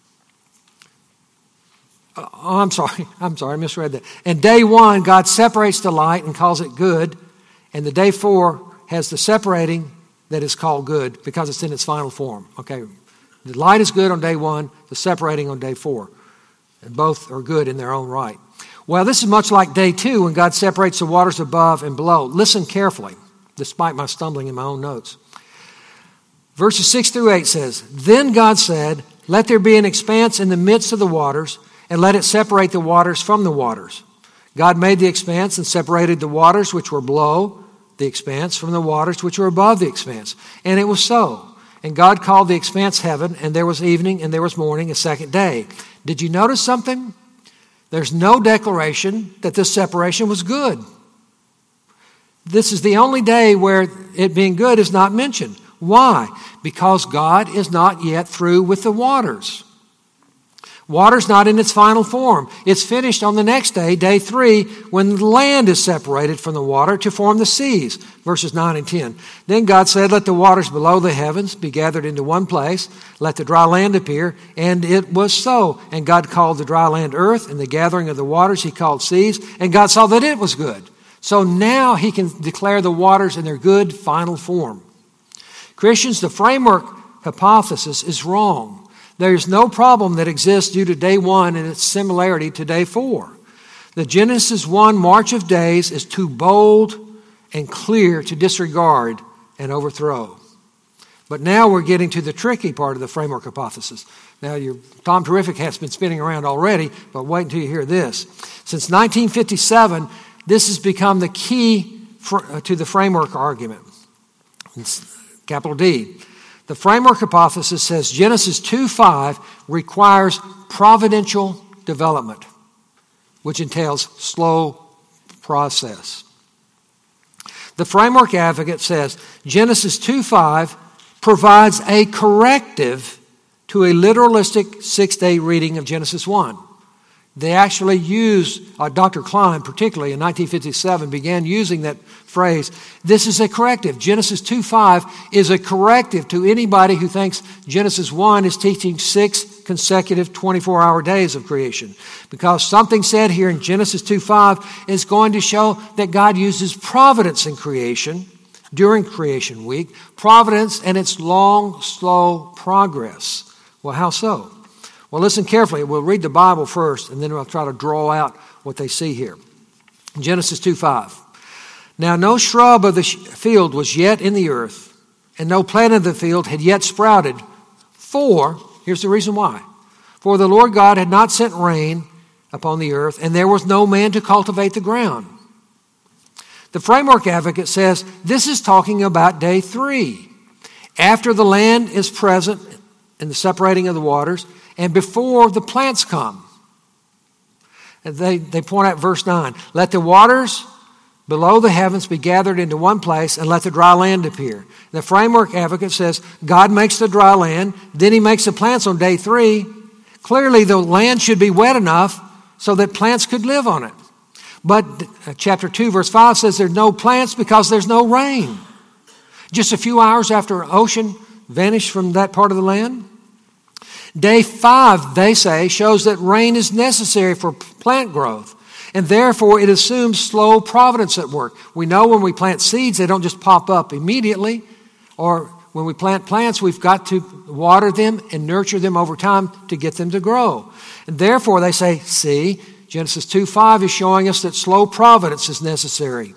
I'm sorry, I misread that. And day 1, God separates the light and calls it good, and the day 4 has the separating that is called good because it's in its final form. Okay, the light is good on day 1, the separating on day 4. And both are good in their own right. Well, this is much like day 2 when God separates the waters above and below. Listen carefully, despite my stumbling in my own notes. Verses 6 through 8 says, Then God said, let there be an expanse in the midst of the waters, and let it separate the waters from the waters. God made the expanse and separated the waters which were below the expanse from the waters which were above the expanse. And it was so. And God called the expanse heaven, and there was evening and there was morning, a second day. Did you notice something? There's no declaration that this separation was good. This is the only day where it being good is not mentioned. Why? Because God is not yet through with the waters. Water's not in its final form. It's finished on the next day, day 3, when the land is separated from the water to form the seas. Verses 9 and 10. Then God said, let the waters below the heavens be gathered into one place. Let the dry land appear. And it was so. And God called the dry land earth, and the gathering of the waters he called seas. And God saw that it was good. So now he can declare the waters in their good final form. Christians, the framework hypothesis is wrong. There is no problem that exists due to day 1 and its similarity to day 4. The Genesis 1 march of days is too bold and clear to disregard and overthrow. But now we're getting to the tricky part of the framework hypothesis. Now your Tom Terrific hat's been spinning around already, but wait until you hear this. Since 1957, this has become the key to the framework argument. It's capital D. The framework hypothesis says Genesis 2:5 requires providential development, which entails slow process. The framework advocate says Genesis 2:5 provides a corrective to a literalistic six-day reading of Genesis 1. They actually use, Dr. Klein particularly in 1957 began using that phrase, this is a corrective. Genesis 2:5 is a corrective to anybody who thinks Genesis 1 is teaching 6 consecutive 24-hour days of creation. Because something said here in Genesis 2:5 is going to show that God uses providence in creation during creation week. Providence and its long, slow progress. Well, how so? Well, listen carefully. We'll read the Bible first, and then we'll try to draw out what they see here. Genesis 2:5. Now no shrub of the field was yet in the earth, and no plant of the field had yet sprouted. For, here's the reason why. For the Lord God had not sent rain upon the earth, and there was no man to cultivate the ground. The framework advocate says this is talking about day 3, after the land is present in the separating of the waters, and before the plants come. And they point out verse 9. Let the waters below the heavens be gathered into one place, and let the dry land appear. The framework advocate says God makes the dry land, then he makes the plants on day 3. Clearly the land should be wet enough so that plants could live on it. But chapter 2 verse 5 says there's no plants because there's no rain. Just a few hours after ocean vanished from that part of the land. Day 5, they say, shows that rain is necessary for plant growth, and therefore it assumes slow providence at work. We know when we plant seeds, they don't just pop up immediately, or when we plant plants, we've got to water them and nurture them over time to get them to grow. And therefore, they say, see, Genesis 2:5 is showing us that slow providence is necessary.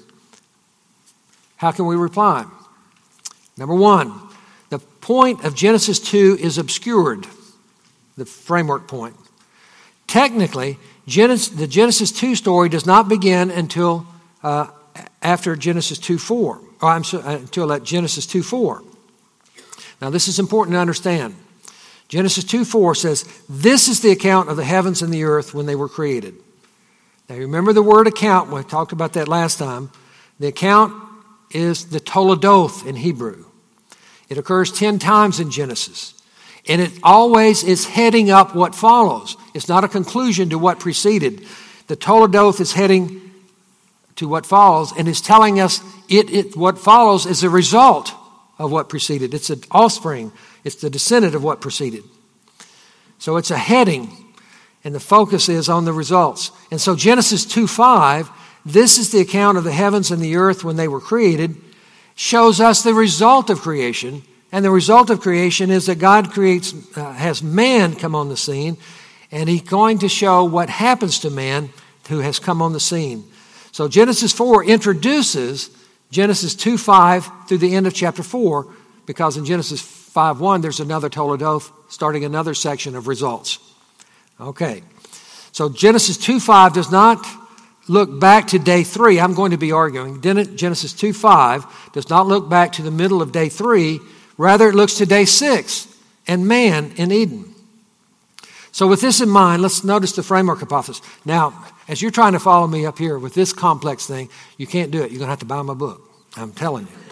How can we reply? Number 1, the point of Genesis 2 is obscured. The framework point. Technically, the Genesis 2 story does not begin until after Genesis 2:4, until at Genesis 2:4. Now, this is important to understand. Genesis 2:4 says, this is the account of the heavens and the earth when they were created. Now, remember the word account. We talked about that last time. The account is the Toledoth in Hebrew. It occurs 10 times in Genesis. And it always is heading up what follows. It's not a conclusion to what preceded. The Toledoth is heading to what follows and is telling us what follows is a result of what preceded. It's an offspring. It's the descendant of what preceded. So it's a heading, and the focus is on the results. And so Genesis 2:5, this is the account of the heavens and the earth when they were created, shows us the result of creation. And the result of creation is that God has man come on the scene, and he's going to show what happens to man who has come on the scene. So Genesis 4 introduces Genesis 2:5 through the end of chapter 4, because in Genesis 5:1 there's another Toledoth starting another section of results. Okay, so Genesis 2:5 does not look back to day 3. I'm going to be arguing. Genesis 2:5 does not look back to the middle of day 3. Rather, it looks to day 6 and man in Eden. So with this in mind, let's notice the framework hypothesis. Now, as you're trying to follow me up here with this complex thing, you can't do it. You're going to have to buy my book. I'm telling you.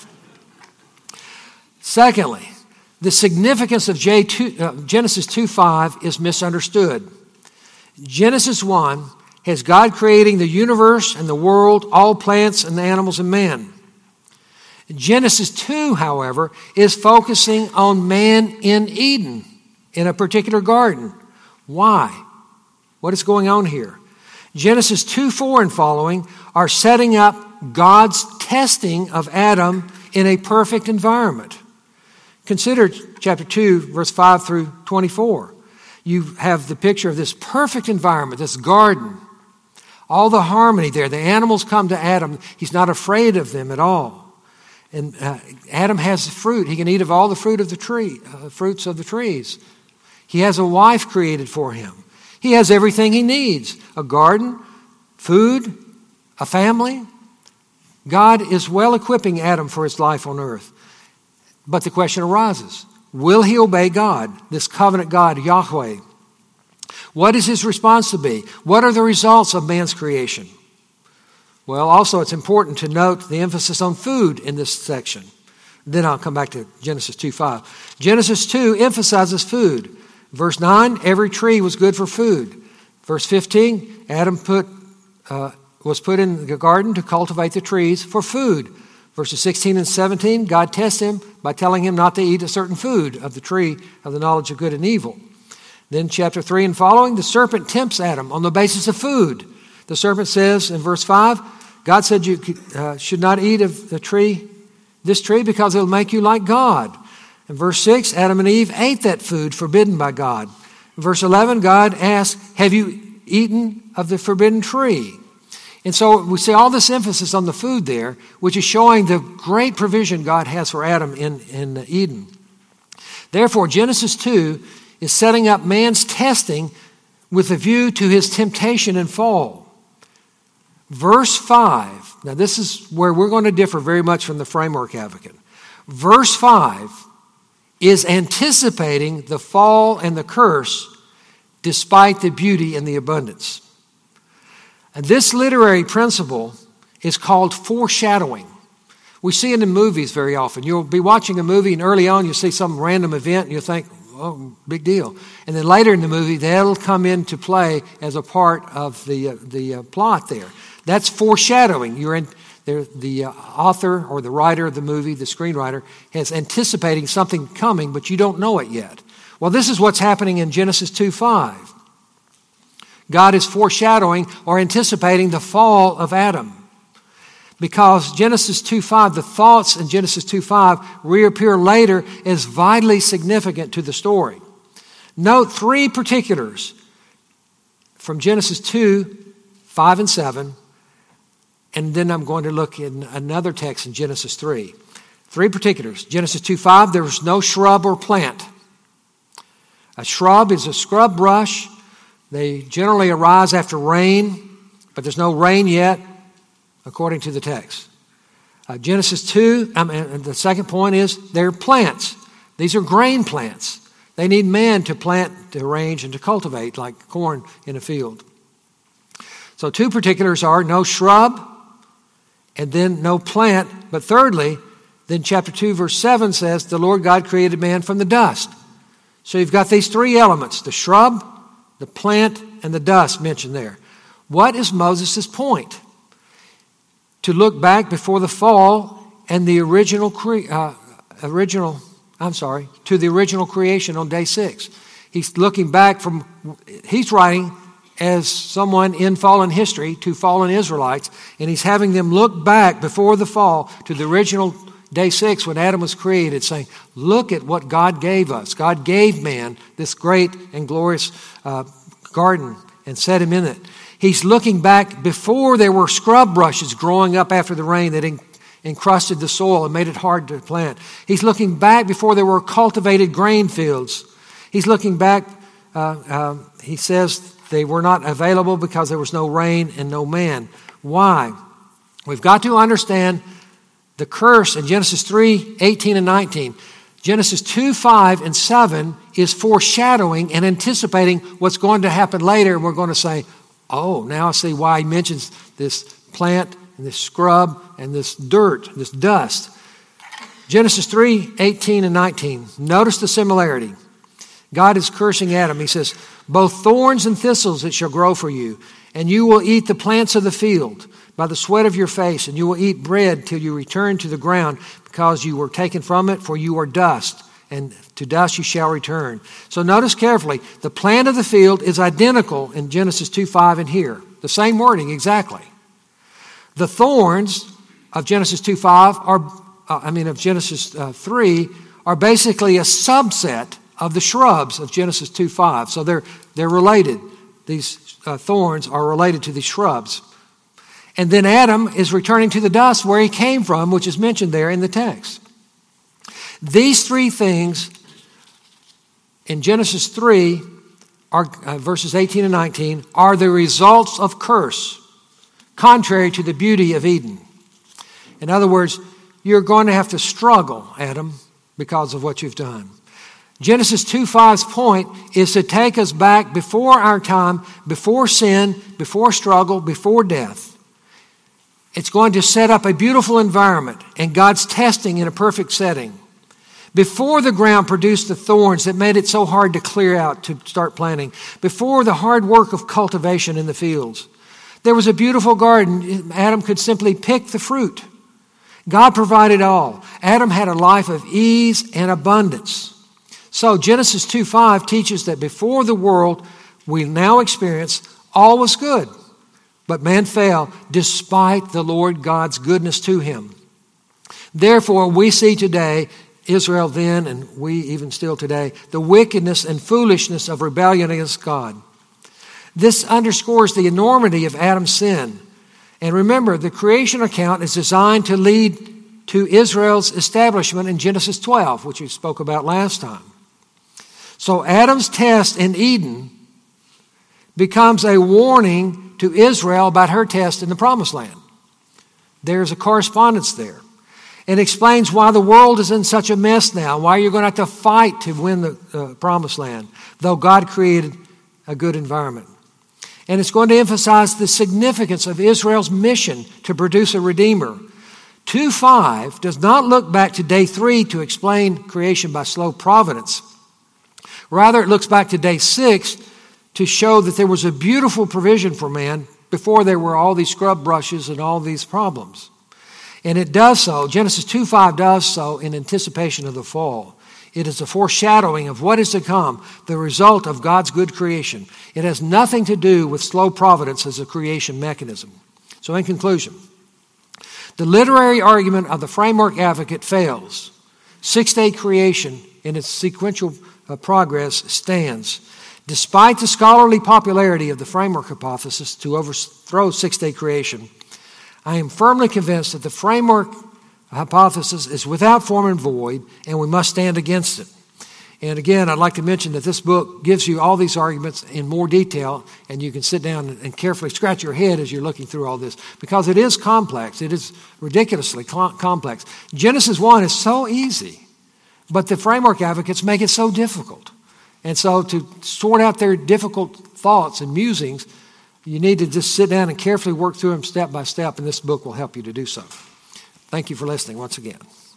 Secondly, the significance of Genesis 2:5 is misunderstood. Genesis 1 has God creating the universe and the world, all plants and the animals and man. Genesis 2, however, is focusing on man in Eden, in a particular garden. Why? What is going on here? Genesis 2:4 and following are setting up God's testing of Adam in a perfect environment. Consider chapter 2, verse 5 through 24. You have the picture of this perfect environment, this garden. All the harmony there. The animals come to Adam. He's not afraid of them at all. And Adam has fruit. He can eat of all the fruit of the tree, fruits of the trees. He has a wife created for him. He has everything he needs. A garden, food, a family. God is well equipping Adam for his life on earth. But the question arises, will he obey God, this covenant God, Yahweh? What is his response to be? What are the results of man's creation? Well, also it's important to note the emphasis on food in this section. Then I'll come back to Genesis 2:5. Genesis 2 emphasizes food. Verse 9, every tree was good for food. Verse 15, Adam was put in the garden to cultivate the trees for food. Verses 16 and 17, God tests him by telling him not to eat a certain food of the tree of the knowledge of good and evil. Then chapter 3 and following, the serpent tempts Adam on the basis of food. The serpent says in verse 5, God said you should not eat of this tree because it will make you like God. In verse 6, Adam and Eve ate that food forbidden by God. In verse 11, God asked, have you eaten of the forbidden tree? And so we see all this emphasis on the food there, which is showing the great provision God has for Adam in Eden. Therefore, Genesis 2 is setting up man's testing with a view to his temptation and fall. Verse 5, now this is where we're going to differ very much from the framework advocate. Verse 5 is anticipating the fall and the curse despite the beauty and the abundance. And this literary principle is called foreshadowing. We see it in movies very often. You'll be watching a movie and early on you'll see some random event and you'll think, oh, big deal. And then later in the movie, that'll come into play as a part of the plot there. That's foreshadowing. The author or the writer of the movie, the screenwriter, is anticipating something coming, but you don't know it yet. Well, this is what's happening in Genesis 2:5. God is foreshadowing or anticipating the fall of Adam. Because Genesis 2:5, the thoughts in Genesis 2:5 reappear later as vitally significant to the story. Note three particulars from Genesis 2:5 and 7, and then I'm going to look in another text in Genesis 3. Three particulars. Genesis 2:5, there was no shrub or plant. A shrub is a scrub brush. They generally arise after rain, but there's no rain yet, according to the text. Genesis 2, the second point is they're plants. These are grain plants. They need man to plant, to arrange, and to cultivate like corn in a field. So two particulars are no shrub and then no plant. But thirdly, then chapter 2 verse 7 says the Lord God created man from the dust. So you've got these three elements, the shrub, the plant, and the dust mentioned there. What is Moses' point? To look back before the fall and the original creation on day 6. He's looking back he's writing as someone in fallen history to fallen Israelites, and he's having them look back before the fall to the original day 6 when Adam was created, saying, look at what God gave us. God gave man this great and glorious garden and set him in it. He's looking back before there were scrub brushes growing up after the rain that encrusted the soil and made it hard to plant. He's looking back before there were cultivated grain fields. He's looking back, he says they were not available because there was no rain and no man. Why? We've got to understand the curse in Genesis 3, 18 and 19. Genesis 2, 5 and 7 is foreshadowing and anticipating what's going to happen later. And we're going to say, oh, now I see why he mentions this plant and this scrub and this dirt, this dust. Genesis 3, 18 and 19. Notice the similarity. God is cursing Adam. He says, both thorns and thistles it shall grow for you, and you will eat the plants of the field by the sweat of your face, and you will eat bread till you return to the ground, because you were taken from it, for you are dust, and to dust you shall return. So notice carefully, the plant of the field is identical in Genesis 2:5 and here. The same wording exactly. The thorns of Genesis 2:5 of Genesis 3 are basically a subset of the shrubs of Genesis 2:5. So they're related. These thorns are related to these shrubs. And then Adam is returning to the dust where he came from, which is mentioned there in the text. These three things in Genesis 3, verses 18 and 19, are the results of curse, contrary to the beauty of Eden. In other words, you're going to have to struggle, Adam, because of what you've done. Genesis 2:5's point is to take us back before our time, before sin, before struggle, before death. It's going to set up a beautiful environment and God's testing in a perfect setting. Before the ground produced the thorns that made it so hard to clear out to start planting, before the hard work of cultivation in the fields, there was a beautiful garden. Adam could simply pick the fruit. God provided all. Adam had a life of ease and abundance. So Genesis 2:5 teaches that before the world we now experience, all was good. But man fell despite the Lord God's goodness to him. Therefore, we see today, Israel then and we even still today, the wickedness and foolishness of rebellion against God. This underscores the enormity of Adam's sin. And remember, the creation account is designed to lead to Israel's establishment in Genesis 12, which we spoke about last time. So Adam's test in Eden becomes a warning to Israel about her test in the Promised Land. There's a correspondence there. It explains why the world is in such a mess now, why you're going to have to fight to win the Promised Land, though God created a good environment. And it's going to emphasize the significance of Israel's mission to produce a Redeemer. 2:5 does not look back to day 3 to explain creation by slow providence. Rather, it looks back to day 6 to show that there was a beautiful provision for man before there were all these scrub brushes and all these problems. And it does so, Genesis 2:5 does so in anticipation of the fall. It is a foreshadowing of what is to come, the result of God's good creation. It has nothing to do with slow providence as a creation mechanism. So in conclusion, the literary argument of the framework advocate fails. Six-day creation in its sequential progress stands. Despite the scholarly popularity of the framework hypothesis to overthrow six-day creation, I am firmly convinced that the framework hypothesis is without form and void, and we must stand against it. And again, I'd like to mention that this book gives you all these arguments in more detail, and you can sit down and carefully scratch your head as you're looking through all this, because it is complex. It is ridiculously complex. Genesis 1 is so easy, but the framework advocates make it so difficult. And so to sort out their difficult thoughts and musings, you need to just sit down and carefully work through them step by step, and this book will help you to do so. Thank you for listening once again.